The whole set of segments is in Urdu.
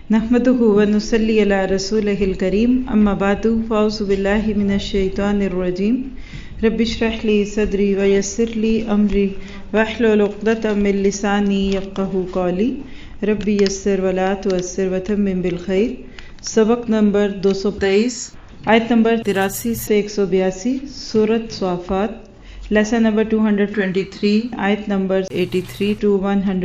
نحمده ونصلي على رسوله الكريم اما بعد فاعوذ بالله من الشيطان الرجيم رب اشرح لي صدري ويسر لي امري واحلل عقدة من لساني يفقهوا قولي رب يسر ولا تعسر وتمم بالخير۔ سبق نمبر 223 آیت نمبر 83 سے 182 سورۃ صافات۔ لیسن نمبر 223 آیت نمبر 83 to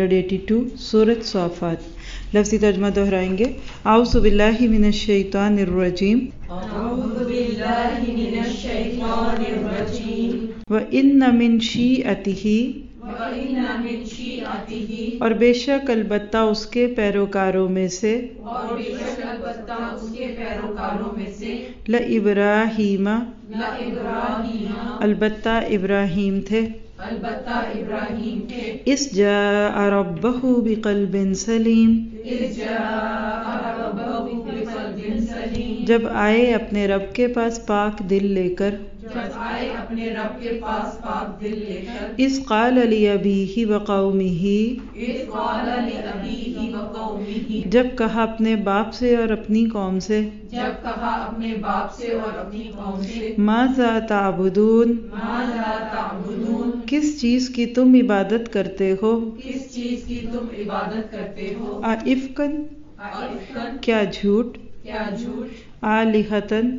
182 سورۃ صافات۔ لفظی ترجمہ دہرائیں گے۔ اعوذ باللہ من الشیطان الرجیم، اعوذ باللہ من الشیطان الرجیم، وَإِنَّ مِن شِیعَتِہِ، وَإِنَّ مِن شِیعَتِہِ، اور بے شک البتہ اس کے پیروکاروں میں سے، اور بے شک البتہ اس کے پیروکاروں میں سے، لَإِبْرَاہِیمَ، لَإِبْرَاہِیمَ، البتہ ابراہیم تھے، البتہ ابراہیم تھے، اِذْ جَاءَ رَبَّهُ بِقَلْبٍ سَلِیمٍ، اذ جاء ربہ بقلب سلیم، جب آئے اپنے رب کے پاس پاک دل لے کر، جب آئے اپنے رب کے پاس پاک دل لے کر، اِذْ قَالَ لِأَبِیہِ وَقَوْمِهِ، اذ قال لأبیہ وقومہ، جب کہا اپنے باپ سے اور اپنی قوم سے، جب کہا اپنے باپ سے اور اپنی قوم سے، ماذا تعبدون، ماذا تعبدون، کس چیز کی تم عبادت کرتے ہو، کس چیز کی تم عبادت کرتے ہو، اَإِفْکًا، ائفکن، کیا جھوٹ، کیا جھوٹ، آلہۃً،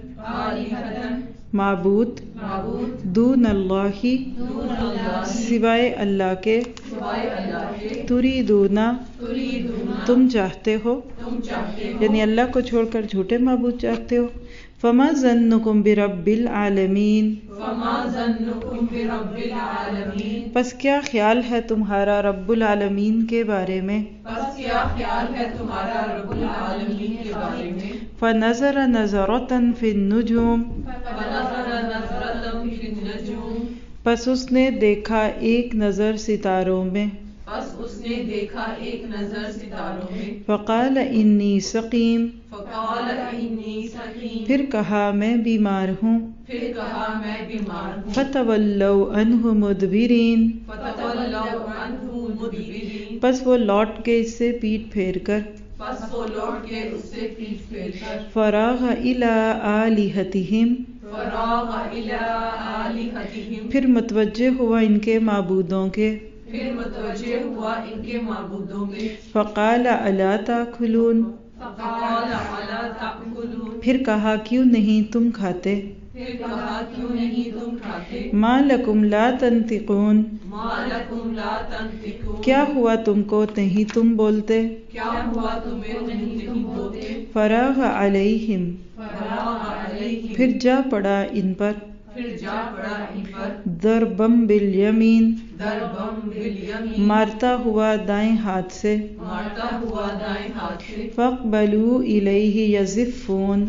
آلہۃً، معبود، معبود، دون اللہ، دون اللہ، سوائے اللہ کے، سوائے اللہ کے، تریدون، تریدون، تم چاہتے ہو، تم چاہتے ہو، یعنی اللہ کو چھوڑ کر جھوٹے معبود چاہتے ہو۔ فما ظنکم برب العالمین، فما ظنکم برب العالمین، پس کیا خیال ہے تمہارا رب العالمین کے بارے میں، بس کیا خیال ہے تمہارا رب العالمین کے بارے میں، فنظر نظرۃ فی النجوم، فنظر نظرۃ فی النجوم، پس اس نے دیکھا ایک نظر ستاروں میں، بس اس نے دیکھا ایک نظر ستاروں میں، فقال انی سقیم، فقال انی سقیم، پھر کہا میں بیمار ہوں، پھر کہا میں بیمار ہوں، فتولوا عنہ مدبرین، فتولوا عنہ مدبرین، پس وہ لوٹ کے اس سے پیٹ پھیر کر، پس وہ لوٹ کے اس سے پیٹ پھیر کر، فراغ الی آلہتہم، فراغ الی آلہتہم، پھر متوجہ ہوا ان کے معبودوں کے، پھر متوجہ ہوا ان کے معبودوں میں، فقال الا تاکلون، فقال الا تأکلون، پھر کہا کیوں نہیں تم کھاتے، پھر کہا کیوں نہیں تم کھاتے، ما لکم لا تنطقون، ما لکم لا تنطقون، کیا ہوا تم کو نہیں تم بولتے، کیا ہوا تمہیں نہیں بولتے، فراغ علیہم، فراغ علیہم، پھر جا پڑا ان پر، پھر جا پڑا ان پر، ضربم بالیمین، ضربم بالیمین، مارتا ہوا دائیں ہاتھ سے، مارتا ہوا دائیں ہاتھ سے، فاقبلوا الیہ یزفون،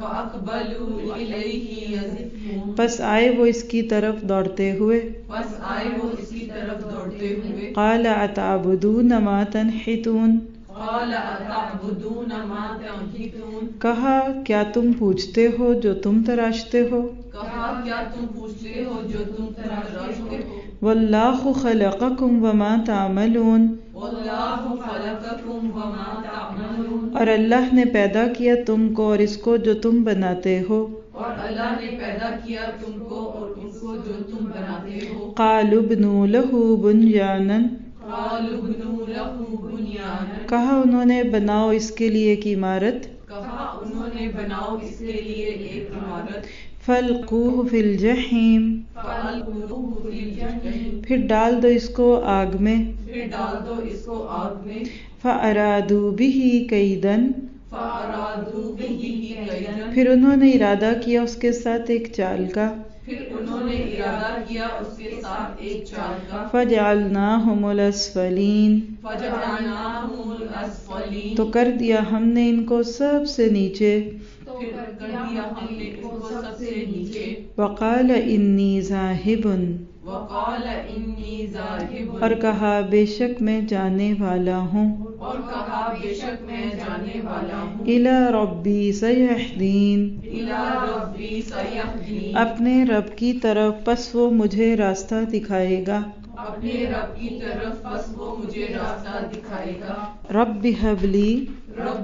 فاقبلوا الیہ یزفون، پس آئے وہ اس کی طرف دوڑتے ہوئے، بس آئے وہ اس کی طرف دوڑتے ہوئے، قال اتعبدون ما تنحتون، قال اتعبدون ما تنحتون، کہا کیا تم پوچھتے ہو جو تم تراشتے ہو، کہا کیا تم پوچھتے ہو جو تم تراشتے ہو، واللہ خلقکم وما تعملون، واللہ خلقکم وما تعملون، اور اللہ نے پیدا کیا تم کو اور اس کو جو تم بناتے ہو، اور اللہ نے پیدا کیا تم کو اور اس کو جو تم بناتے ہو، قالوا ابنوا لہ بنیانا، قالوا ابنوا لہ بنیانا، کہا انہوں نے بناؤ اس کے لیے ایک عمارت، کہا انہوں نے بناؤ اس کے لیے ایک عمارت، فالقوہ فی الجحیم، فَأَلْقُوهُ فِي الْجَحِيمِ، پھر ڈال دو اس کو آگ میں، پھر ڈال دو اس کو آگ میں، فَأَرَادُوا بِهِ كَيْدًا، فَأَرَادُوا بِهِ كَيْدًا، پھر انہوں نے ارادہ کیا اس کے ساتھ ایک چال کا، پھر انہوں نے ارادہ کیا اس کے ساتھ ایک چال کا، فَجَعَلْنَاهُمُ الْأَسْفَلِينَ، فَجَعَلْنَاهُمُ الْأَسْفَلِينَ، تو کر دیا ہم نے ان کو سب سے نیچے، پھر کر دیا ہم نے ان کو سب سے نیچے، وَقَالَ إِنِّي ذَاهِبٌ، وَقَالَ إِنِّي ذَاهِبٌ، اور کہا بے شک میں جانے والا ہوں، اور کہا بے شک میں جانے والا ہوں، إِلَى رَبِّي سَيَهْدِينِ، إِلَى رَبِّي سَيَهْدِينِ، اپنے رب کی طرف پس وہ مجھے راستہ دکھائے گا، اپنے رب کی طرف بس وہ مجھے راستہ دکھائے گا، رب هب لی، رب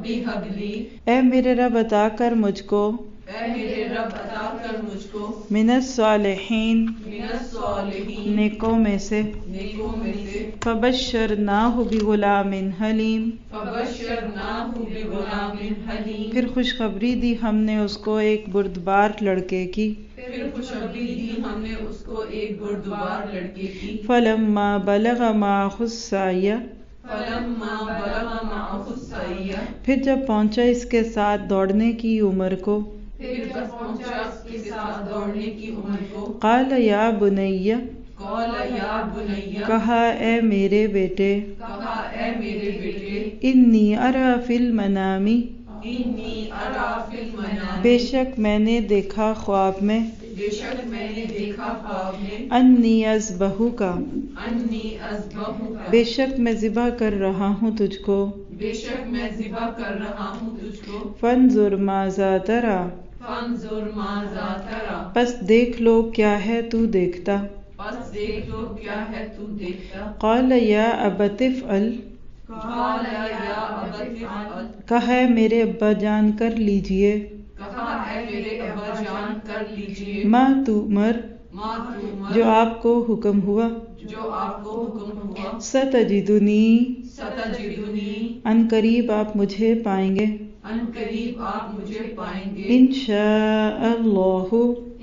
ربی حب لی، اے میرے رب عطا کر مجھ کو، اے میرے رب عطا کر مجھ کو، من الصالحین من الصالحین، نیکوں میں سے، نیکوں میں سے، فبشرناہ بغلام حلیم فبشرناہ بغلام حلیم، پھر خوشخبری دی ہم نے اس کو ایک بردبار لڑکے کی، پھر خوشخبری دی ہم نے اس کو ایک بردبار لڑکے کی، فلما بلغ معہ السعی فلما بلغ معہ السعی، پھر جب پہنچا اس کے ساتھ دوڑنے کی عمر کو، پھر جب پہنچا اس کے ساتھ دوڑنے کی عمر کو، قال یا بنی قال یا بنی، کہا اے میرے بیٹے، کہا اے میرے بیٹے، انی اری فی المنام انی ارا فی المنام، بے شک میں نے دیکھا خواب میں، بے شک میں نے دیکھا خواب میں، انی اذبحک انی اذبحک، بے شک میں ذبح کر رہا ہوں تجھ کو، بے شک میں ذبح کر رہا ہوں تجھ کو، فانظر ماذا تری فانظر ماذا تری، پس دیکھ لو کیا ہے تو دیکھتا، پس دیکھ لو کیا ہے تو دیکھتا، قال یا ابت افعل قال یا ابت افعل، کہا ہے میرے ابا جان کر لیجئے، کہا اے میرے ابا جان کر لیجئے، ما تؤمر ما تؤمر، جو آپ کو حکم ہوا، جو آپ کو حکم ہوا، ستجدنی ستجدنی، ان قریب آپ مجھے پائیں گے، ان قریب آپ مجھے پائیں گے، انشاء اللہ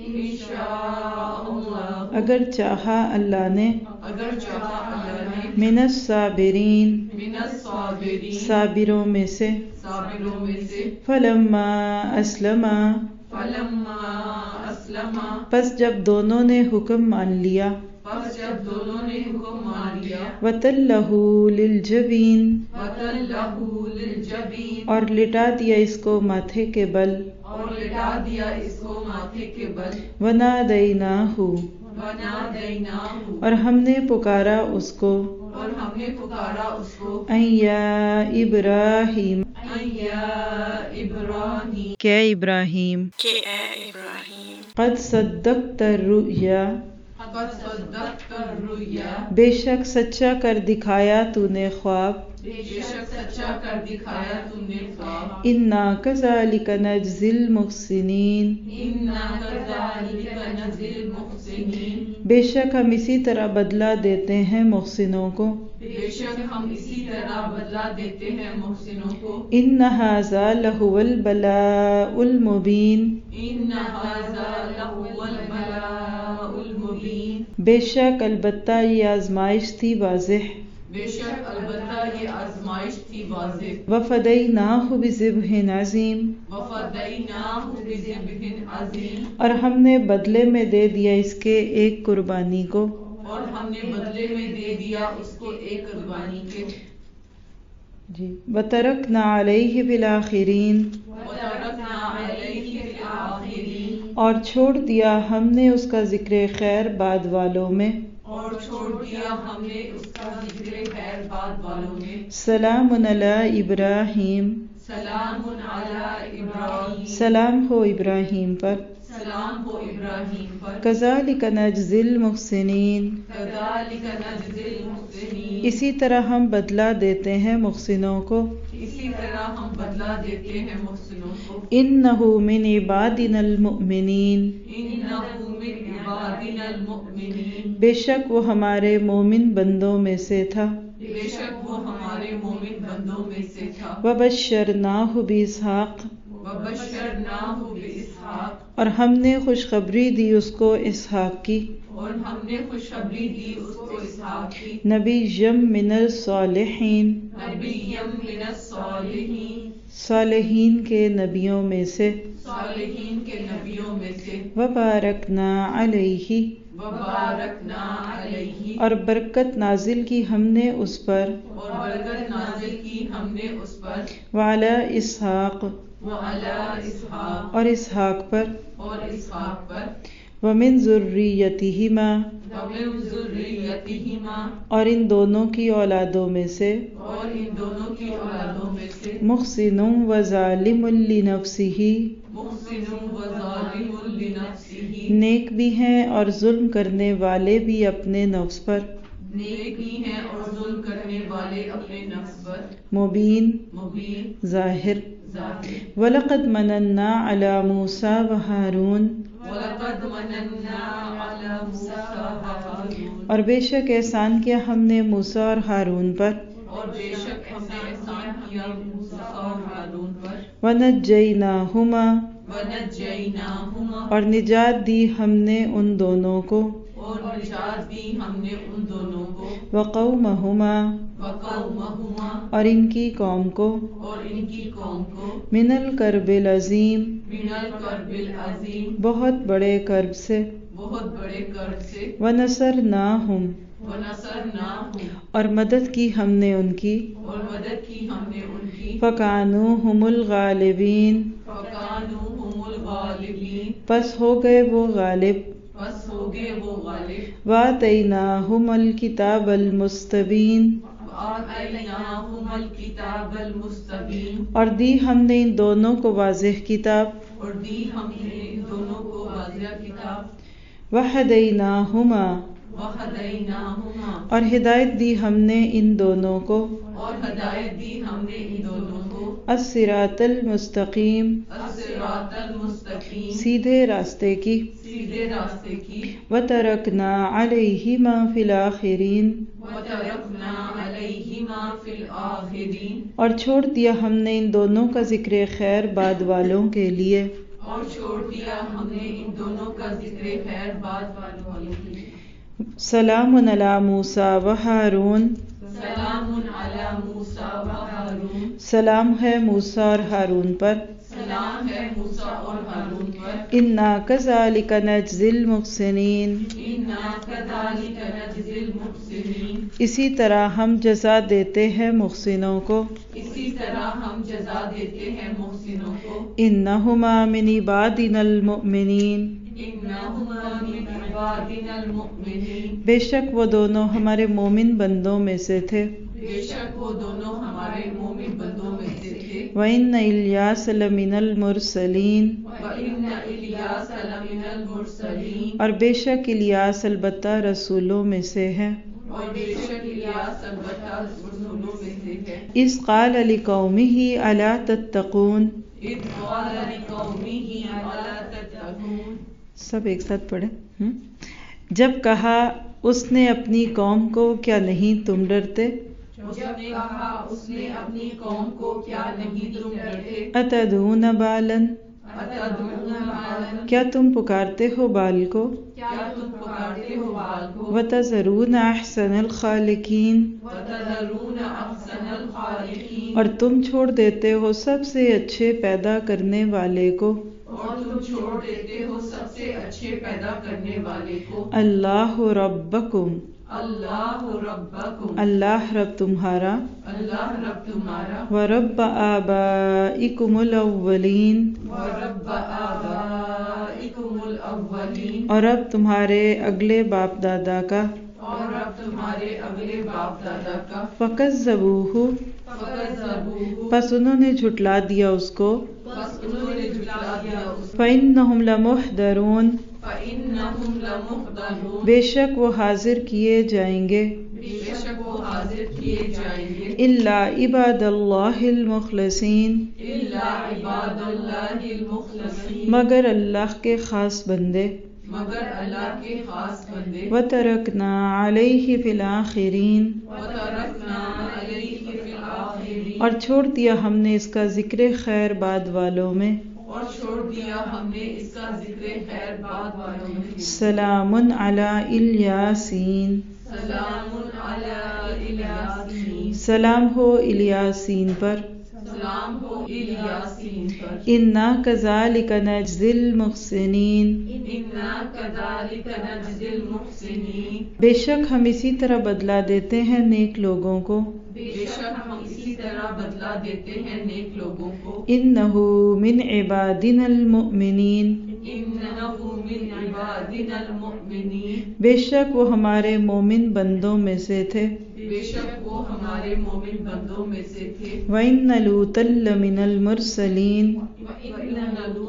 انشاء اللہ، اگر چاہا اللہ نے، اگر چاہا اللہ نے، من الصابرین من الصابرین، صابروں میں سے، صابروں میں سے، فلما اسلما فلما اسلما، پس جب دونوں نے حکم مان لیا، پس جب دونوں نے حکم مان لیا، وَتَلَّهُ لِلْجَبِينِ وَتَلَّهُ لِلْجَبِينِ، اور لٹا دیا اس کو ماتھے کے بل، اور لٹا دیا اس کو ماتھے کے بل، وَنَادَيْنَاهُ وَنَادَيْنَاهُ، اور ہم نے پکارا اس کو، اور ہم نے پکارا اس کو، اَن یا ابراہیم اَن یا ابراہیم، کہ اے ابراہیم، کہ اے ابراہیم، قد صدقت الرؤیا قد صدقت الرؤیا، بے شک سچا کر دکھایا تو نے خواب، بے شک سچا کر دکھایا تم نے خواب، اِنَّا كَذَلِكَ نَجْزِي الْمُحْسِنِينَ اِنَّا كَذَلِكَ نَجْزِي الْمُحْسِنِينَ، بے شک ہم اسی طرح بدلہ دیتے ہیں محسنوں کو، بے شک ہم اسی طرح بدلہ دیتے ہیں محسنوں کو، إِنَّ هَذَا لَهُوَ الْبَلَاءُ الْمُبِينُ إِنَّ هَذَا لَهُوَ الْبَلَاءُ الْمُبِينُ، بے شک البتہ یہ آزمائش تھی واضح، بے شک البتہ یہ آزمائش تھی واضح، وَفَدَيْنَاهُ بِذِبْحٍ عَظِيمٍ وَفَدَيْنَاهُ بِذِبْحٍ عَظِيمٍ، اور ہم نے بدلے میں دے دیا اس کے ایک قربانی کو، اور ہم نے بدلے میں دے دیا اس کو ایک قربانی کے، جی وَتَرَكْنَا عَلَيْهِ فِي الْآخِرِينَ وَتَرَكْنَا عَلَيْهِ فِي الْآخِرِينَ، اور چھوڑ دیا ہم نے اس کا ذکر خیر بعد والوں میں، اور چھوڑ دیا ہم نے اس کا ذکر خیر بعد والوں میں، سلام علی ابراہیم سلام علی ابراہیم، سلام ہو ابراہیم پر، سلام ہو ابراہیم پر، کذالک نجزی المحسنین کذالک نجزی المحسنین، اسی طرح ہم بدلہ دیتے ہیں محسنوں کو، اسی طرح ہم بدلہ دیتے ہیں محسنوں کو، انہ من عبادنا المؤمنین انہ من عبادنا المؤمنین، بے شک وہ ہمارے مومن بندوں میں سے تھا، بے شک وہ ہمارے مومن بندوں میں سے تھا، وبشرناہ باسحاق وبشرناہ باسحاق، اور ہم نے خوشخبری دی اس کو اسحاق کی، اور ہم نے خوشخبری دی اس کو اسحاق کی، نبی من الصالحین نبیم من الصالحین، صالحین کے نبیوں میں سے، صالحین کے نبیوں میں سے، وبارکنا علیہ وبارکنا علیہ، اور برکت نازل کی ہم نے اس پر، اور برکت نازل کی ہم نے اس پر، وعلی اسحاق وعلی اسحاق، اور اسحاق پر، اور اسحاق پر، ومن ذریتہما ومن ذریتہما، اور ان دونوں کی اولادوں میں سے، اور ان دونوں کی اولادوں میں سے، محسن وظالم لنفسہ محسن وظالم لنفسہ، نیک بھی ہیں اور ظلم کرنے والے بھی اپنے نفس پر، نیک بھی ہیں اور ظلم کرنے کرنے والے اپنے نفس پر، مبین مبین ظاہر۔ ظاہر۔ وَلَقَدْ مَنَنَّا عَلَى مُوسَى وَهَارُونَ وَلَقَدْ مَنَنَّا عَلَى مُوسَىٰ وَهَارُونَ، اور بے شک احسان کیا ہم نے موسیٰ اور ہارون پر، اور بے شک ہم نے احسان کیا موسیٰ اور ہارون پر، وَنَجَّيْنَاهُمَا وَنَجَّيْنَاهُمَا، اور نجات دی ہم نے ان دونوں کو، اور نجات دی ہم نے ان دونوں کو، وَقَوْمَهُمَا وَقَوْمَهُمَا، اور ان کی قوم کو، اور ان کی قوم کو، من الکرب العظیم من الکرب العظیم، بہت بڑے کرب سے، بہت بڑے کرب سے، وَنَصَرْنَاهُمْ وَنَصَرْنَاهُمْ، اور مدد کی ہم نے ان کی، اور مدد کی ہم نے ان کی، فَكَانُوا هُمُ الْغَالِبِينَ فَكَانُوا هُمُ الْغَالِبِينَ، پس ہو گئے وہ غالب، بس ہو گئے وہ غالب، وَآتَيْنَاهُمَ الْكِتَابَ الْمُسْتَبِينَ وَآتَيْنَاهُمَ الْكِتَابَ الْمُسْتَبِينَ، اور دی ہم نے ان دونوں کو واضح کتاب، اور دی ہم نے ان دونوں کو واضح کتاب، وَهَدَيْنَاهُمَا وَهَدَيْنَاهُمَا، اور ہدایت دی ہم نے ان دونوں کو، اور ہدایت دی ہم نے ان دونوں کو، الصراط المستقیم الصراط المستقیم، سیدھے راستے کی، سیدھے راستے کی، وَتَرَكْنَا عَلَيْهِمَا فِي الْآخِرِينَ وَتَرَكْنَا عَلَيْهِمَا فِي الْآخِرِينَ، اور چھوڑ دیا ہم نے ان دونوں کا ذکر خیر بعد والوں کے لیے، اور چھوڑ دیا ہم نے ان دونوں کا ذکر خیر بعد والوں کے لیے، سلام علی موسیٰ و ہارون سلام علی موسیٰ و ہارون، سلام ہے موسیٰ اور ہارون پر، سلام ہے موسیٰ اور ہارون پر، انا کذالک نجزی المحسنین انا کذالک نجزی المحسنین، اسی طرح ہم جزا دیتے ہیں محسنوں کو، اسی طرح ہم جزا دیتے ہیں محسنوں کو، انہما من عبادنا المؤمنین انہما من عبادنا المؤمنین، بے شک وہ دونوں ہمارے مومن بندوں میں سے تھے، بے شک وہ دونوں ہمارے مومن بندوں میں سے تھے، وَإِنَّ إِلْيَاسَ لَمِنَ الْمُرْسَلِينَ وَإِنَّ إِلْيَاسَ لَمِنَ الْمُرْسَلِينَ، اور بے شک الیاس البتہ رسولوں میں سے ہے، اور بے شک الیاس البتہ رسولوں میں سے ہے، اذ قال لقومه الا تتقون اذ قال لقومه الا تتقون، سب ایک ساتھ پڑھیں، جب کہا اس نے اپنی قوم کو کیا نہیں تم ڈرتے، جب نے کہا اس نے اپنی قوم کو کیا نہیں تم ڈرتے، اتدعون بالا اتدعون بالا، کیا تم پکارتے ہو بال کو، کیا تم پکارتے ہو بال کو، وتذرون احسن الخالقین وتذرون احسن الخالقین، اور تم چھوڑ دیتے ہو سب سے اچھے پیدا کرنے والے کو، اور تم چھوڑ دیتے ہو سب سے اچھے پیدا کرنے والے کو، اللہ ربکم اللہ ربکم، اللہ رب تمہارا، اللہ رب تمہارا، ورب آبائکم الاولین ورب آبائکم الاولین، اور اب تمہارے اگلے باپ دادا کا، اور اب تمہارے اگلے باپ دادا کا، فکذبوہ فکذبوہ، پس انہوں نے جھٹلا دیا اس کو، بس انہوں نے جھٹلا دیا اس کو، فإنہم لمحضرون فإنہم لمحضرون، بے شک وہ حاضر کیے جائیں گے، بے شک وہ حاضر کیے جائیں گے، الا عباد اللہ المخلصین الا عباد اللہ المخلصین، مگر اللہ کے خاص بندے، مگر اللہ کے خاص بندے، وترکنا علیہ فی الآخرین وترکنا علیہ فی الآخرین، اور چھوڑ دیا ہم نے اس کا ذکر خیر بعد والوں میں، اور چھوڑ دیا ہم نے اس کا ذکر خیر بعد والوں میں، سلام علی الیاسین سلام علی الیاسین، سلام ہو الیاسین پر، سلام ہو الیاسین پر، انا کذالک نجزی المحسنین انا کذالک نجزی المحسنین، بے شک ہم اسی طرح بدلہ دیتے ہیں نیک لوگوں کو، بے شک ہم اسی طرح بدلہ دیتے ہیں نیک لوگوں کو، انہ من عبادنا المؤمنین انہ من عبادنا المؤمنین، بے شک وہ ہمارے مومن بندوں میں سے تھے، بے شک وہ ہمارے مومن بندوں میں سے تھے، وَإِنَّ لُوطًا لَمِنَ الْمُرْسَلِينَ وَإِنَّ لُوطًا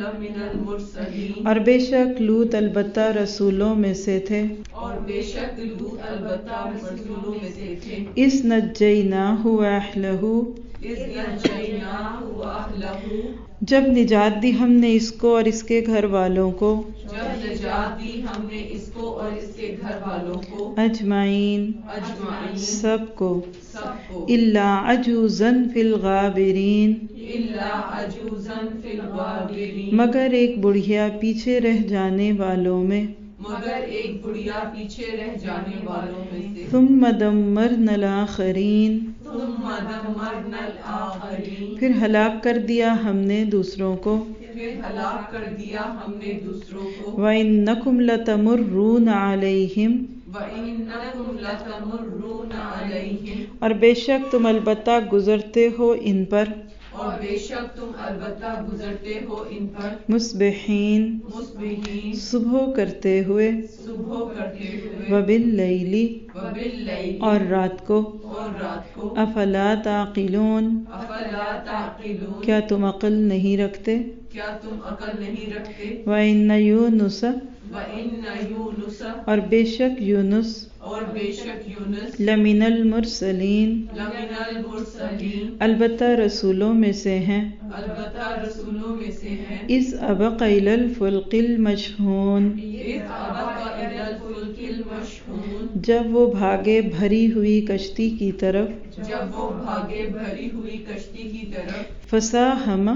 لمن المرسلین، اور بے شک لوط البتہ رسولوں میں سے تھے، اور بے شک لوط البتہ رسولوں میں سے تھے، اذ نجیناہ واہلہ، اذ نجیناہ واہلہ، جب نجات دی ہم نے اس کو اور اس کے گھر والوں کو، جب نجات دی ہم نے اس کو اور اس کے گھر والوں کو، اجمعین اجمعین، سب کو، سب کو، الا عجوزا فی الغابرین، الا عجوزا فی الغابرین، مگر ایک بڑھیا پیچھے رہ جانے والوں میں، مگر ایک بڑھیا پیچھے رہ جانے والوں میں سے، ثم دمرنا الآخرین، ثم دمرنا الآخرین، پھر ہلاک کر دیا ہم نے دوسروں کو، پھر ہلاک کر دیا ہم نے دوسروں کو، وَإِنَّكُمْ لَتَمُرُّونَ عَلَيْهِمْ، وَإِنَّكُمْ لَتَمُرُّونَ عَلَيْهِمْ، اور بے شک تم البتہ گزرتے ہو ان پر، اور بے شک تم البتہ گزرتے ہو ان پر، مصبحین مصبحین، صبح کرتے ہوئے، صبح کرتے ہوئے، وباللیل وباللیل، اور رات کو، اور رات کو، افلا تعقلون، افلا تعقلون، کیا تم عقل نہیں رکھتے، کیا تم عقل نہیں رکھتے، وَإِنَّ یونس وَإِنَّ یونس، اور بے شک یونس، اور بے شک یونس، لمن المرسلین لمن المرسلین، البتہ رسولوں میں سے ہیں، البتہ رسولوں میں سے ہیں، اذ ابق الی الفلق المشحون، اذ ابق الی الفلک المشحون، جب وہ بھاگے بھری ہوئی کشتی کی طرف، جب وہ بھاگے بھری ہوئی کشتی کی طرف، فساہم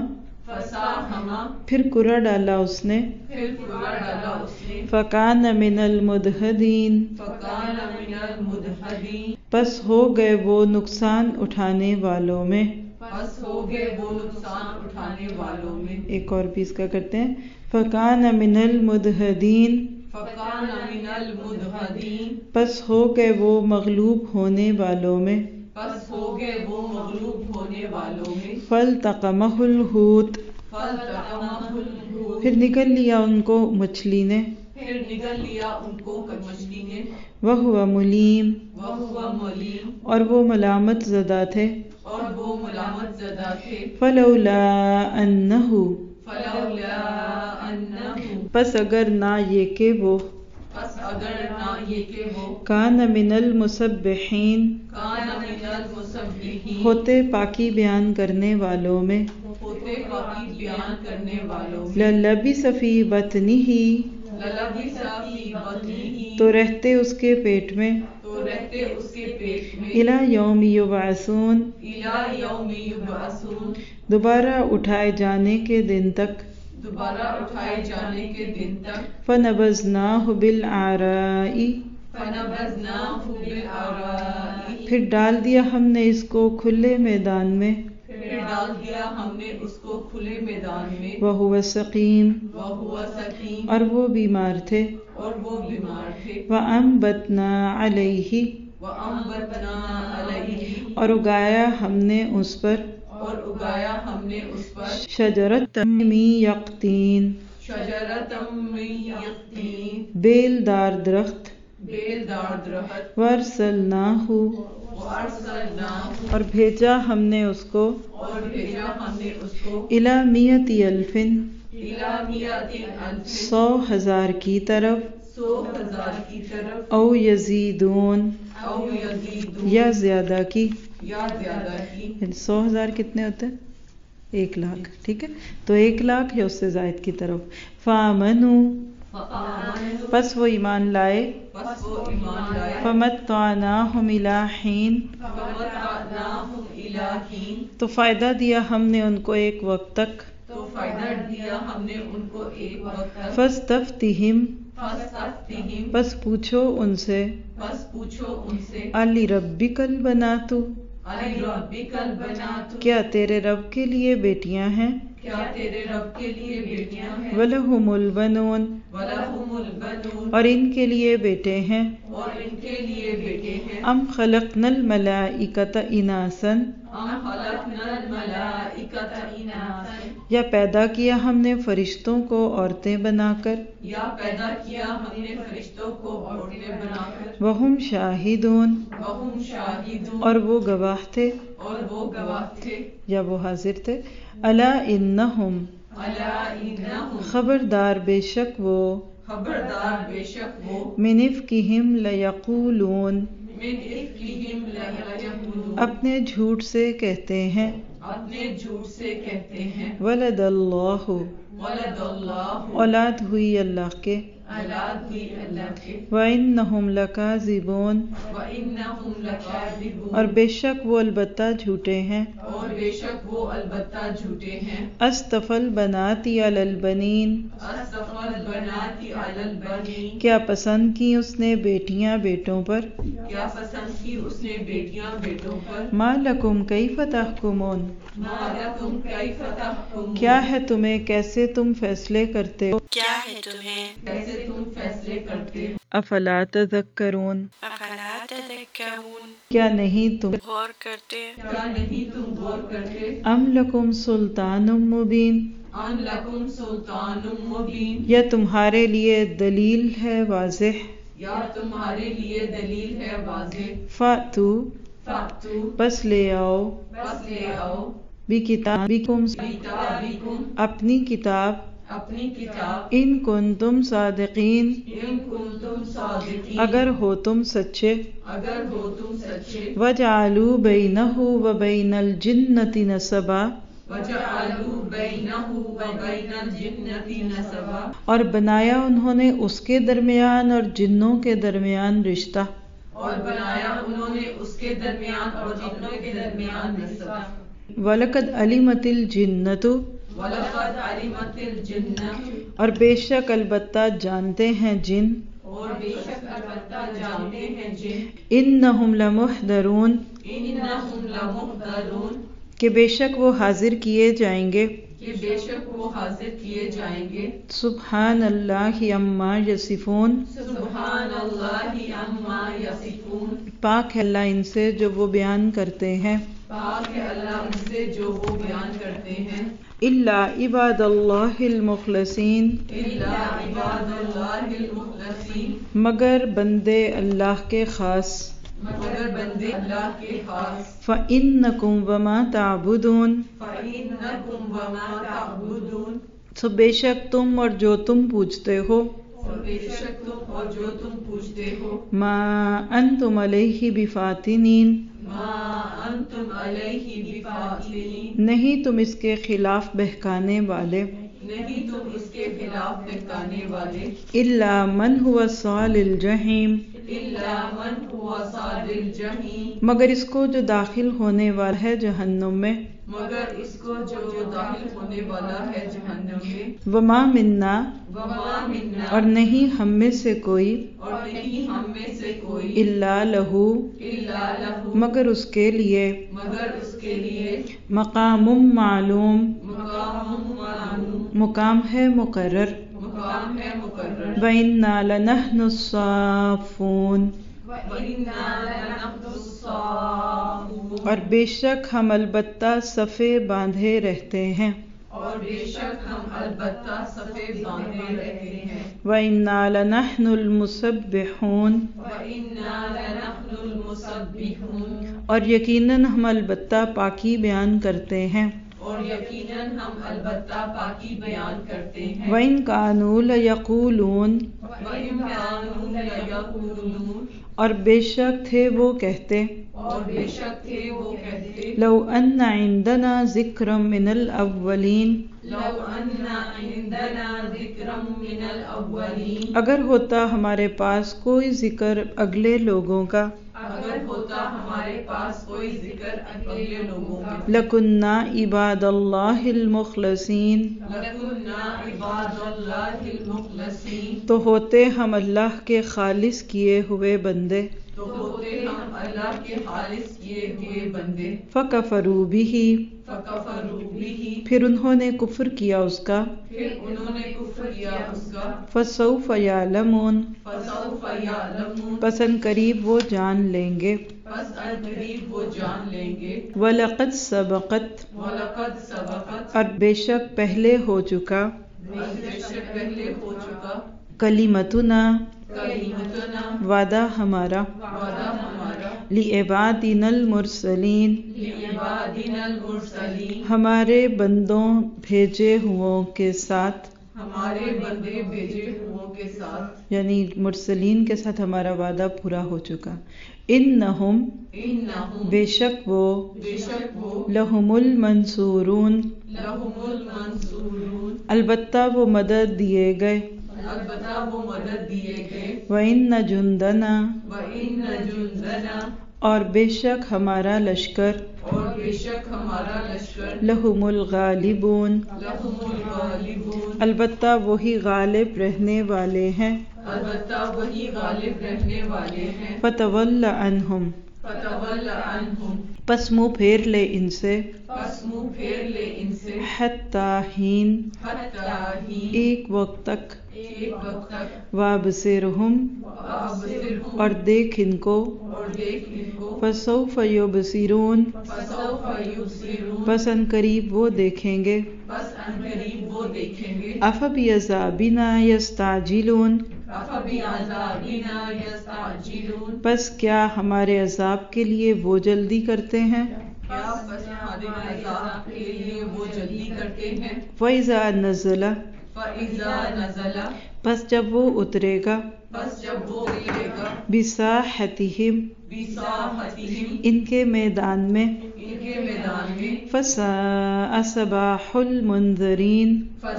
فساہم، پھر کرا ڈالا اس نے، پھر پورا ڈالا اس نے، فکان من المدحدین فکان من المدحدین، پس ہو گئے وہ نقصان اٹھانے والوں میں، پس ہو گئے وہ نقصان اٹھانے والوں میں، ایک اور بھی اس کا کرتے ہیں، فکان من المدحدین فکان من المدحدین، پس ہو گئے وہ مغلوب ہونے والوں میں، پس ہو گئے وہ مغلوب ہونے والوں میں، فالتقمہ الحوت فالتقمہ الحوت، پھر نکل لیا ان کو مچھلی نے، پھر نگل لیا ان کو مچھلی نے، وہو ملیم وہو ملیم، اور وہ ملامت زدہ تھے، اور وہ ملامت زدہ تھے، فلولا انہ فلولا انہ، پس اگر نہ یہ کہ وہ، پس اگر نہ یہ کہ وہ، کان من المسبحین کان من المسبحین، ہوتے پاکی بیان کرنے والوں میں، ہوتے پاکی بیان کرنے والوں میں، للبث فی بطنہ للبث فی بطنہ، تو رہتے اس کے پیٹ میں، تو رہتے اس کے پیٹ میں، الی یوم یبعثون الی یوم یبعثون، دوبارہ اٹھائے جانے کے دن تک، دوبارہ اٹھائے جانے کے دن تک، فنبذناہ بالعراء فنبذناہ بالعراء، پھر ڈال دیا ہم نے اس کو کھلے میدان میں، پھر ڈال دیا ہم نے اس کو کھلے میدان میں، وہو سقیم وہو سقیم، اور وہ بیمار تھے، اور وہ بیمار تھے، وانبتنا علیہ وانبتنا علیہ، اور اگایا ہم نے اس پر، اور اگایا ہم نے اس پر، شجرۃ من یقطین شجرۃ من یقطین، بیل دار درخت، بیل دار درخت، وارسلناہ وارسلناہ، اور بھیجا ہم نے اس کو، اور بھیجا ہم نے اس کو، الی مئۃ الف الی مئۃ الف، 100,000 کی طرف، 100,000 کی طرف، او یزیدون او یزیدون، یا زیادہ کی، یا زیادہ کی، 100,000 کتنے ہوتے ہیں؟ 1,00,000، ٹھیک ہے، تو 1,00,000 یا اس سے زائد کی طرف، فآمنوا فآمنوا، پس وہ ایمان لائے، پس وہ ایمان لائے، فمتعناہم الی حین فمتعناہم الی حین، تو فائدہ دیا ہم نے ان کو ایک وقت تک، تو فائدہ دیا ہم نے ان کو ایک وقت تک، فاستفتہم فاستفتہم، پس پوچھو ان سے، بس پوچھو ان سے، لربک البنات الربک البنات، کیا تیرے رب کے لیے بیٹیاں ہیں، کیا تیرے رب کے لیے بیٹیاں ہیں، وَلَهُمُ الْبَنُونَ وَلَهُمُ الْبَنُونَ، اور ان کے لیے بیٹے ہیں، اور ان کے لیے بیٹے ہیں، ام خلقنا الملائکۃ اناسا ام خلقنا الملائکۃ اناسا، یا پیدا کیا ہم نے فرشتوں کو عورتیں بنا کر، یا پیدا کیا ہم نے فرشتوں کو عورتیں بنا کر، وہم شاہدون وہم شاہدون، اور وہ گواہ تھے، اور وہ گواہ تھے، یا وہ حاضر تھے، الا انہم अला इन्नहुम خبردار بے شک وہ खबरदार बेशक वो من افکہم لیقولون मिन इफ्किहिम लयक़ूलून اپنے جھوٹ سے کہتے ہیں अपने झूठ से कहते हैं ولد اللہ वलदल्लाह اولاد ہوئی اللہ کے औलाद हुई अल्लाह के وَإِنَّهُمْ لَكَاذِبُونَ वइन्नहुम लकाज़िबून اور بے شک وہ البتہ جھوٹے ہیں और बेशक वो अलबत्ता झूठे हैं اصطفى البنات علی البنین अस्तफ़ल बनाती अलल बनीन کیا पसंद کی اس نے بیٹیاں بیٹوں پر क्या पसंद की उसने बेटियां बेटों पर ما لکم کیف تحکمون मालकुम कैफ तहकुम کیا ہے تمہیں کیسے تم فیصلے کرتے ہو کیا ہے تمہیں कैसे तुम फैसले करते हो افلا تذکرون افلا تذکرون کیا نہیں تم غور کرتے क्या नहीं तुम गौर करते ام لکم سلطان مبین अम लकुम सुल्तानुम मुबीन یا تمہارے لیے دلیل ہے واضح या तुम्हारे लिए दलील है वाज़ेह فاتو फातू بس لے آؤ बस ले आओ بکتابکم किताबिकुम اپنی کتاب अपनी किताब ان کنتم صادقین इन कुंतुम सादिकीन اگر ہو تم سچے अगर हो तुम सच्चे وجعلوا بینہ وبین الجنۃ نسبا वजअलू बैनहु व बैनल जिन्नति नसबा اور بنایا انہوں نے اس کے درمیان اور جنوں کے درمیان رشتہ और बनाया उन्होंने उसके दरमियान और जिन्नों के दरमियान नस्ब وَلَقَدْ عَلِمَتِ الْجِنَّةُ वलक़द अलिमतिल जिन्नह اور بے شک البتہ جانتے ہیں جن और बेशक अलबत्ता जानते हैं जिन انہم لمحضرون इन्नहुम लमुहदरून کہ بے شک وہ حاضر کیے جائیں گے कि बेशक वो हाजिर किए जाएंगे سبحان اللہ عما یصفون सुभान अल्लाहि अम्मा यसिफून پاک ہے اللہ ان سے جو وہ بیان کرتے ہیں पाक है अल्लाह उनसे जो वो बयान करते हैं الا عباد اللہ المخلصین इल्ला इबादुल्लाहिल मुखलसीन مگر بندے اللہ کے خاص मगर बंदे अल्लाह के खास فَإِنَّكُمْ وَمَا تَعْبُدُونَ فإنکم وما تعبدون تو بے شک تم اور جو تم پوچھتے ہو और बेशक तुम और जो तुम पूछते हो ما انتم علیہ بفاتنین मा अंतुम अलैहि बिफातिनीन نہیں تم اس کے خلاف بہکانے والے नहीं तुम इसके खिलाफ बहकाने वाले الا من هو صال الجحیم इल्ला मन हुआ सादिल जहीम مگر اس کو جو داخل ہونے والا ہے جہنم میں मगर इसको जो दाखिल होने वाला है जहन्नम में وما منا वमा मिन्ना اور نہیں ہم میں سے کوئی और नहीं हम में से कोई الا لہو इल्ला लहु مگر اس کے لیے मगर उसके लिए مقام معلوم मुकाम मालूम مقام ہے مقرر मुकाम है मुकर्रर وَإِنَّا لَنَحْنُ الصَّافُّونَ वइन्ना लनहदुस्साफून اور بے شک ہم البتہ صفے باندھے رہتے ہیں और बेशक हम अलबत्ता सफे बांधे रहते हैं وَإِنَّا لَنَحْنُ الْمُسَبِّحُونَ वइन्ना लनहनुल मुसब्बिहून اور یقیناً ہم البتہ پاکی بیان کرتے ہیں और यकीनन हम अलबत्ता पाकी बयान करते हैं وَإِن كَانُوا لَيَقُولُونَ वइन कानू लयक़ूलून اور بے شک تھے وہ کہتے और बेशक थे वो कहते لو ان عندنا ذکر من الاولین लौ अन्ना इंदना ज़िक्रम मिनल अव्वलीन اگر ہوتا ہمارے پاس کوئی ذکر اگلے لوگوں کا अगर होता हमारे पास कोई जिक्र अगले लोगों का لَكُنَّا عِبَادَ اللَّهِ الْمُخْلَصِينَ लकुन्ना इबादुल्लाहिल मुखलसीन تو ہوتے ہم اللہ کے خالص کیے ہوئے بندے तो होते हम अल्लाह के खालिस किए हुए बंदे فَكَفَرُوا بِهِ फकफरू बिही پھر انہوں نے کفر کیا اس کا फिर उन्होंने कुफ्र किया उसका فَسَوْفَ يَعْلَمُونَ फसौफ यालमून پس ان قریب وہ جان لیں گے पस अनकरीब वो जान लेंगे وَلَقَدْ سَبَقَتْ वलकद सबकत اور بے شک پہلے ہو چکا बेशक पहले हो चुका کلمتنا कलीमतुना وعدہ ہمارا वादा हमारा لعبادنا المرسلین لعبادنا المرسلین ہمارے بندوں بھیجے ہوئوں کے ساتھ، ہمارے بندے بھیجے ہوئوں کے ساتھ، یعنی مرسلین کے ساتھ ہمارا وعدہ پورا ہو چکا. انہم انہم بے شک وہ، بے شک وہ، لہم المنصورون لہم المنصورون البتہ وہ مدد دیے گئے، البتہ وہ مدد دیے گئے، وَإِنَّ جُنْدَنَا وَإِنَّ جُنْدَنَا اور بے شک ہمارا لشکر، اور بے شک ہمارا لشکر، لہم الغالبون لہم الغالبون البتہ وہی غالب رہنے والے ہیں. البتہ وہی غالب رہنے والے ہیں. فَتَوَلَّ عَنْهُمْ فتول عنہم پس منہ پھیر لے ان سے، پس منہ پھیر لے ان سے، حتیٰ حین حتیٰ ہی ایک وقت تک، ایک وقت تک، وابصرہم وابصرہم اور دیکھ ان کو، اور دیکھ ان کو، فسوف یبصرون فسوف یبصرون پس ان قریب وہ دیکھیں گے. پس عنقریب وہ دیکھیں گے. افبعذابنا یستعجلون افبعذابنا یستعجلون پس کیا ہمارے عذاب کے لیے وہ جلدی کرتے ہیں. کیا بس ہمارے عذاب کے لیے وہ جلدی کرتے ہیں. وَإِذَا نَزَلَ فَإِذَا نَزَلَ پس جب وہ اترے گا، پس جب وہ اترے گا، بِسَاحَتِهِمْ بِسَاحَتِهِمْ ان کے میدان میں، ان کے میدان میں، فَسَاءَ صَبَاحُ الْمُنذَرِينَ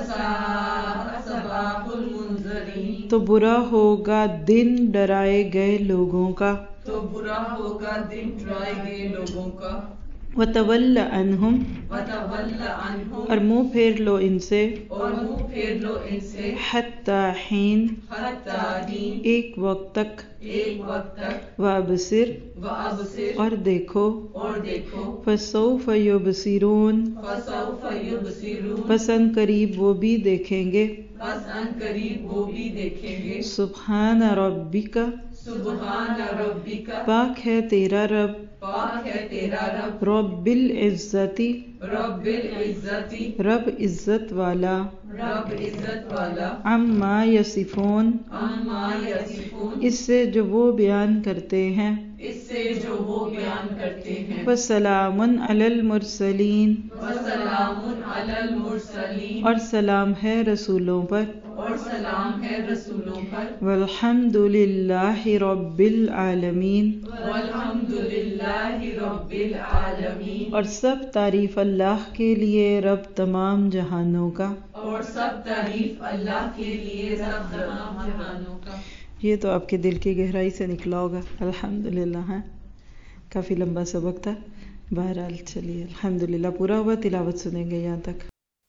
فَسَاءَ صَبَاحُ الْمُنذَرِينَ تو برا ہوگا دن ڈرائے گئے لوگوں کا. تو برا ہوگا دن ڈرائے گئے لوگوں کا. وَتَوَلَّ عَنْهُمْ وَتَوَلَّ عَنْهُمْ اور منہ پھیر لو ان سے، اور منہ پھیر لو ان سے، حتیٰ حین حتیٰ ہی ایک وقت تک، ایک وقت تک، وابصر وابصر اور دیکھو، اور دیکھو، فسوف یبصرون فسوف یبصرون پس ان قریب وہ بھی دیکھیں گے. پس عنقریب وہ بھی دیکھیں گے. سبحان ربک سبحان ربک پاک ہے تیرا رب، پاک ہے تیرا رب، رب العزتی رب العزتی رب عزت والا، رب عزت والا، عما یصفون عما یصفون اس سے جو وہ بیان کرتے ہیں، اس سے جو وہ بیان کرتے ہیں. وسلام علی المرسلین وسلام علی المرسلین اور سلام ہے رسولوں پر، اور سلام ہے رسولوں پر، والحمد للہ رب العالمین والحمد للہ رب العالمین اور سب تعریف اللہ کے لیے رب تمام جہانوں کا. اور سب تعریف اللہ کے لیے رب تمام جہانوں کا. یہ تو آپ کے دل کی گہرائی سے نکلا ہوگا. الحمدللہ. ہاں کافی لمبا سبق تھا، بہرحال چلیے الحمدللہ پورا ہوا. تلاوت سنیں گے یہاں تک.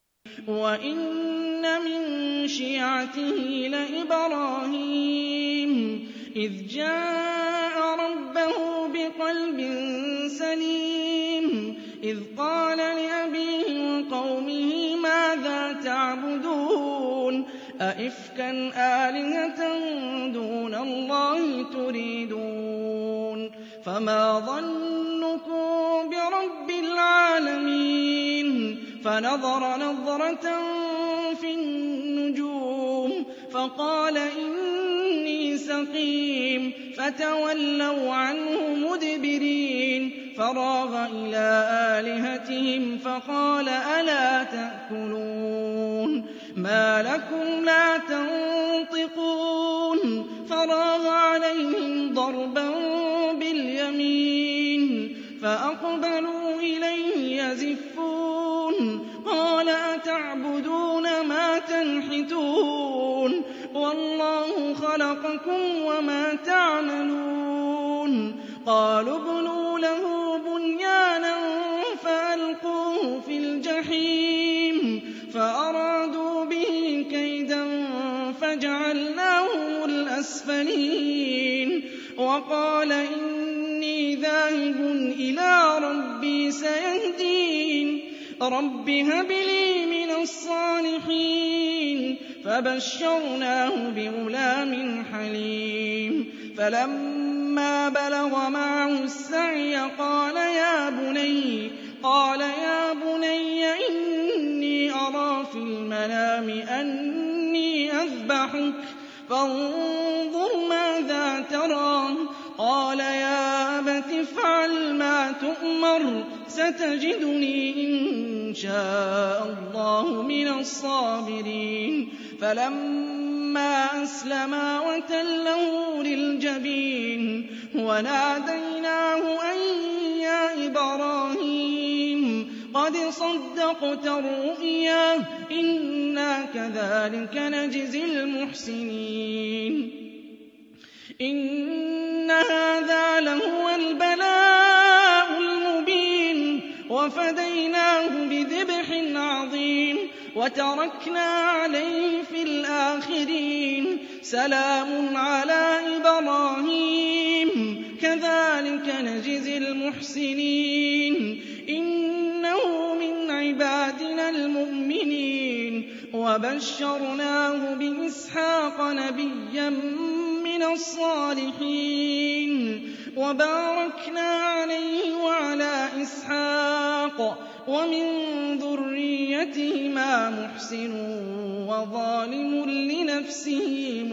وَإِنَّ مِن شِيعَتِهِ لَإِبْرَاهِيمَ إِذْ جَاءَ رَبَّهُ بِقَلْبٍ سَلِيمٍ إِذْ قَالَ لِأَبِيهِ وَقَوْمِهِ مَاذَا تَعْبُدُونَ أَئِفْكًا آلِهَةً دُونَ اللَّهِ تُرِيدُونَ فَمَا ظَنُّكُم بِرَبِّ الْعَالَمِينَ فَنَظَرَ نَظْرَةً فِي النُّجُومِ فَقَالَ إِنِّي سَقِيمٌ فَتَوَلَّوْا عَنْهُ مُدْبِرِينَ فَرَاغَ إِلَىٰ آلِهَتِهِمْ فَقَالَ أَلَا تَأْكُلُونَ مَا لَكُمْ لَا تَنطِقُونَ فَرَاغَ عَلَيْهِمْ ضَرْبًا بِالْيَمِينِ فَأَقْبَلُوا إِلَيْهِ يَزِفُّونَ قَالَ أَتَعْبُدُونَ مَا تَنْحِتُونَ وَاللَّهُ خَلَقَكُمْ وَمَا تَعْمَلُونَ قَالُوا ابْنُوا لَهُ بُنْيَانًا فَأَلْقُوهُ فِي الْجَحِيمِ فَأَرَادُوا بِهِ كَيْدًا فَجَعَلْنَاهُمُ الْأَسْفَلِينَ وَقَالَ إِنِّي ذَاهِبٌ إِلَىٰ رَبِّي سَيَهْدِينِ رَبِّ هَبْ لِي مِنَ الصَّالِحِينَ فَبَشَّرْنَاهُ بِغُلَامٍ حَلِيمٍ فَلَمَّا بَلَغَ مَعَهُ السَّعْيَ قَالَ يَا بُنَيَّ إِنِّي أَرَىٰ فِي الْمَنَامِ أَنِّي أَذْبَحُكَ فَانظُرْ مَاذَا تَرَىٰ قَالَ يَا أَبَتِ افْعَلْ مَا تُؤْمَرُ سَتَجِدُنِي إِن شَاءَ اللَّهُ مِنَ الصَّابِرِينَ فَلَمَّا أَسْلَمَا وَتَلَّهُ لِلْجَبِينِ وَنَادَيْنَاهُ أَن يَا إِبْرَاهِيمُ قَدْ صَدَّقْتَ الرُّؤْيَا إِنَّا كَذَٰلِكَ نَجْزِي الْمُحْسِنِينَ إِنَّ هَٰذَا لَهُوَ الْبَلَاءُ الْمُبِينُ وَفَدَيْنَاهُ بِذِبْحٍ عَظِيمٍ وَتَرَكْنَا عَلَيْهِ فِي الْآخِرِينَ سَلَامٌ عَلَىٰ إِبْرَاهِيمَ كَذَٰلِكَ نَجْزِي الْمُحْسِنِينَ إِنَّهُ مِنْ عِبَادِنَا الْمُؤْمِنِينَ وَبَشَّرْنَاهُ بِإِسْحَاقَ نَبِيًّا مِّنَ الصَّالِحِينَ وَبَارَكْنَا عَلَيْهِ وَعَلَىٰ إِسْحَاقَ وَمِن ذُرِّيَّتِهِمَا مُحْسِنٌ وَظَالِمٌ لِّنَفْسِهِ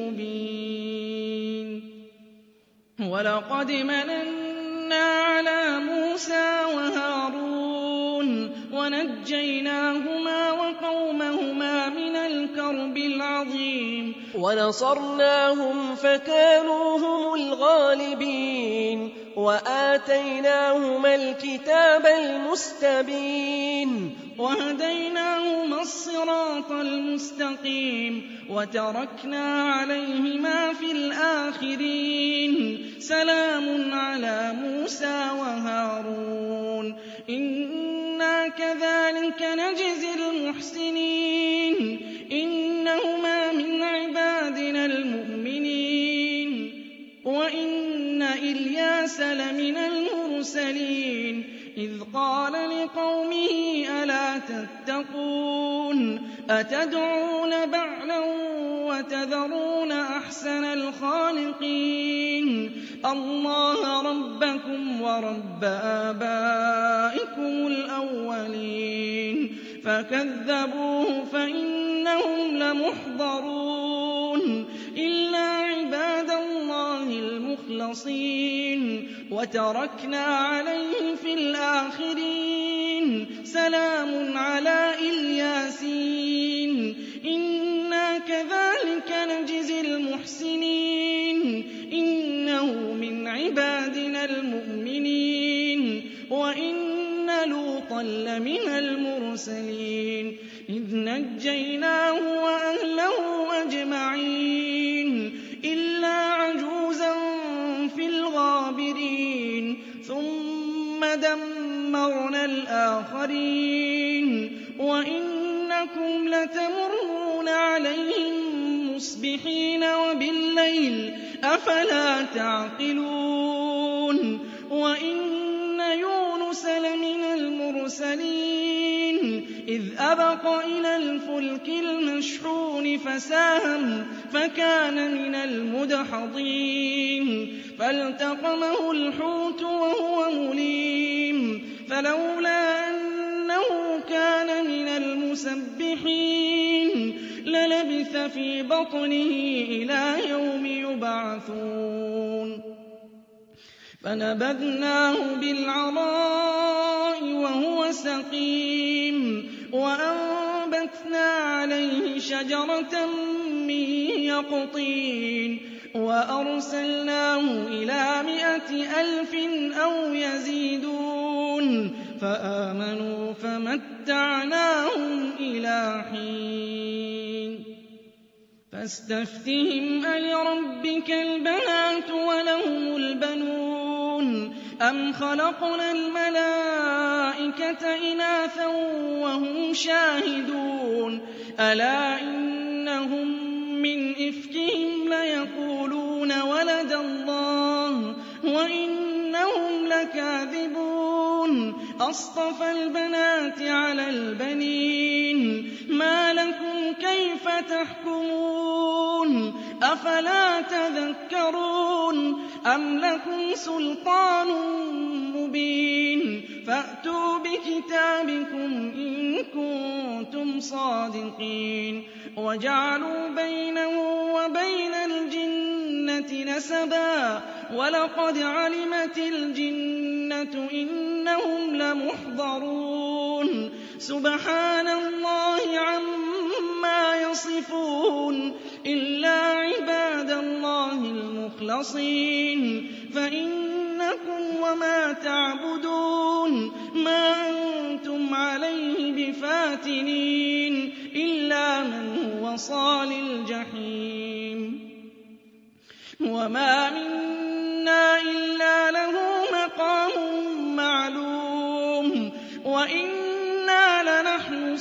مُبِينٌ وَلَقَدْ مَنَنَّا عَلَىٰ مُوسَىٰ وَهَارُونَ وَنَجَّيْنَاهُمَا وَقَوْمَهُمَا مِنَ الْكَرْبِ الْعَظِيمِ وَنَصَرْنَاهُمْ فَكَانُوا هُمُ الْغَالِبِينَ وَآتَيْنَاهُمَا الْكِتَابَ الْمُسْتَبِينَ وَهَدَيْنَاهُمَا الصِّرَاطَ الْمُسْتَقِيمَ وَتَرَكْنَا عَلَيْهِمَا فِي الْآخِرِينَ سَلَامٌ عَلَىٰ مُوسَىٰ وَهَارُونَ إِنَّا كَذَٰلِكَ نَجْزِي الْمُحْسِنِينَ إِنَّهُمَا مِنْ عِبَادِنَا الْمُؤْمِنِينَ وَإِنَّ إِلْيَاسَ لَمِنَ الْمُرْسَلِينَ إِذْ قَالَ لِقَوْمِهِ أَلَا تَتَّقُونَ أَتَدْعُونَ بَعْلًا وَتَذَرُونَ أَحْسَنَ الْخَالِقِينَ اللَّهَ رَبَّكُمْ وَرَبَّ آبَائِكُمُ الْأَوَّلِينَ فَكَذَّبُوهُ فَإِنَّهُمْ لَمُحْضَرُونَ إِلَّا عِبَادَ اللَّهِ الْمُخْلَصِينَ وَتَرَكْنَا عَلَيْهِ فِي الْآخِرِينَ سَلَامٌ عَلَىٰ إِلْيَاسِينَ إِنَّا كَذَٰلِكَ نَجْزِي الْمُحْسِنِينَ إِنَّهُ مِنْ عِبَادِنَا الْمُؤْمِنِينَ وَإِنَّ لُوطًا لَّمِنَ الْمُرْسَلِينَ إِذْ نَجَّيْنَاهُ وَأَهْلَهُ أَجْمَعِينَ إِلَّا عَجُوزًا فِي الْغَابِرِينَ ثُمَّ دَمَّرْنَا الْآخَرِينَ وَإِنَّكُمْ لَتَمُرُّونَ عَلَيْهِم مُّصْبِحِينَ وَبِاللَّيْلِ أَفَلَا تَعْقِلُونَ وَإِنَّ يُونُسَ لَمِنَ الْمُرْسَلِينَ إِذْ أَبَقَ إِلَى الْفُلْكِ الْمَشْحُونِ فَسَاهَمَ فَكَانَ مِنَ الْمُدْحَضِينَ فَالْتَقَمَهُ الْحُوتُ وَهُوَ مُلِيمٌ فَلَوْلَا أَنَّهُ كَانَ مِنَ الْمُسَبِّحِينَ لَلَبِثَ فِي بَطْنِهِ إِلَىٰ يَوْمِ يُبْعَثُونَ فَنَبَذْنَاهُ بِالْعَرَاءِ وَهُوَ سَقِيمٌ وَأَنبَتْنَا عَلَيْهِ شَجَرَةً مِّن يَقْطِينٍ وَأَرْسَلْنَاهُ إِلَىٰ 100,000 أَوْ يَزِيدُونَ فَآمَنُوا فَمَتَّعْنَاهُمْ إِلَىٰ حِينٍ فَاسْتَفْتِهِمْ أَلِرَبِّكَ الْبَنَاتُ وَلَهُمُ الْبَنُونَ أَمْ خَلَقْنَا الْمَلَائِكَةَ إِنَاثًا وَهُمْ شَاهِدُونَ أَلَا إِنَّهُم مِّنْ إِفْكِهِمْ لَيَقُولُونَ وَلَدَ اللَّهُ وَإِنَّهُمْ لَكَاذِبُونَ أَصْطَفَى الْبَنَاتِ عَلَى الْبَنِينَ مَا لَكُمْ كَيْفَ تَحْكُمُونَ أَفَلَا تَذَكَّرُونَ أَمْ لَكُمْ سُلْطَانٌ مُّبِينٌ فَأْتُوا بِكِتَابِكُمْ إِن كُنتُمْ صَادِقِينَ وَجَعَلُوا بَيْنَهُ وَبَيْنَ الْجِنَّةِ الْجِنَّةِ نَسَبًا وَلَقَدْ عَلِمَتِ الْجِنَّةُ إِنَّهُمْ لَمُحْضَرُونَ سُبْحَانَ اللَّهِ عَمَّا يَصِفُونَ إِلَّا عِبَادَ اللَّهِ الْمُخْلَصِينَ فَإِنَّكُمْ وَمَا تَعْبُدُونَ مَا أَنتُمْ عَلَيْهِ بِفَاتِنِينَ إِلَّا مَنْ هُوَ صَالِ الْجَحِيمِ وَمَا مِنَّا إِلَّا لَهُ مَقَامٌ مَّعْلُومٌ وَإِنَّا لَنَحْنُ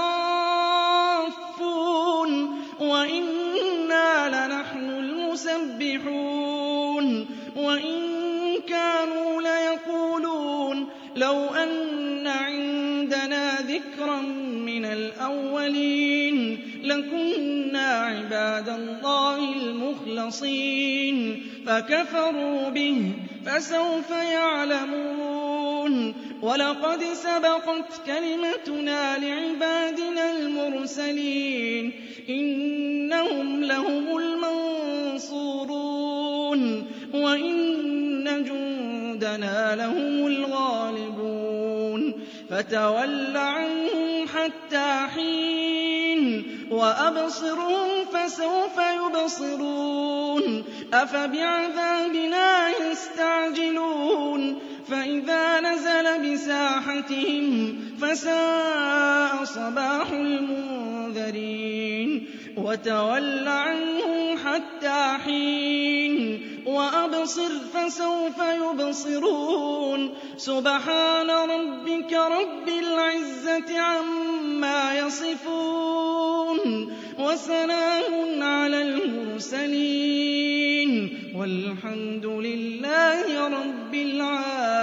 الصَّافُّونَ وَإِنَّا لَنَحْنُ الْمُسَبِّحُونَ وَإِن كَانُوا لَيَقُولُونَ لَوْ أَنَّ عِندَنَا ذِكْرًا مِّنَ الْأَوَّلِينَ لَكُنَّا عِبَادَ اللَّهِ الْمُخْلَصِينَ فَكَفَرُوا بِهِ فَسَوْفَ يَعْلَمُونَ وَلَقَدْ سَبَقَتْ كَلِمَتُنَا لِعِبَادِنَا الْمُرْسَلِينَ إِنَّهُمْ لَهُمُ الْمَنصُورُونَ وَإِنَّ جُندَنَا لَهُمُ الْغَالِبُونَ فَتَوَلَّ عَنْهُمْ حَتَّىٰ حِينٍ وَأَبْصِرْهُمْ فَسَوْفَ يُبْصِرُونَ أَفَبِعَذَابِنَا يَسْتَعْجِلُونَ فَإِذَا نَزَلَ بِسَاحَتِهِمْ فَسَاءَ صَبَاحُ الْمُنذَرِينَ وَتَوَلَّ عَنْهُمْ حَتَّىٰ حِينٍ وَأَبْصِرْ فَسَوْفَ يُبْصِرُونَ سُبْحَانَ رَبِّكَ رَبِّ الْعِزَّةِ عَمَّا يَصِفُونَ وَسَلَامٌ عَلَى الْمُرْسَلِينَ وَالْحَمْدُ لِلَّهِ رَبِّ الْعَالَمِينَ